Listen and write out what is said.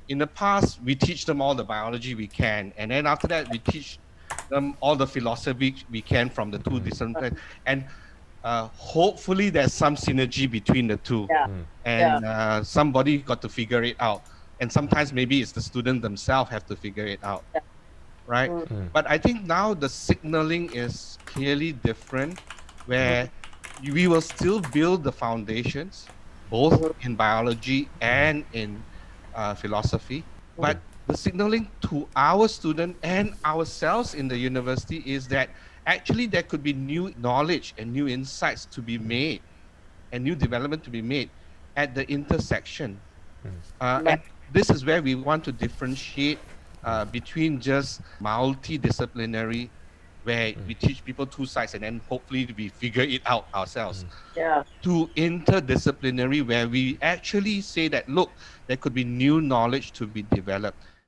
in the past, we teach them all the biology we can, and then after that, we teach them all the philosophy we can from the two disciplines. And hopefully, there's some synergy between the two. Yeah. Yeah. And somebody got to figure it out. And sometimes maybe it's the student themselves have to figure it out, Yeah. right? Mm. But I think now the signaling is clearly different, where we will still build the foundations, both in biology and in philosophy. But the signaling to our student and ourselves in the university is that actually there could be new knowledge and new insights to be made and new development to be made at the intersection. And this is where we want to differentiate between just multidisciplinary, where we teach people two sides and then hopefully we figure it out ourselves, Yeah. to interdisciplinary, where we actually say that, look, there could be new knowledge to be developed.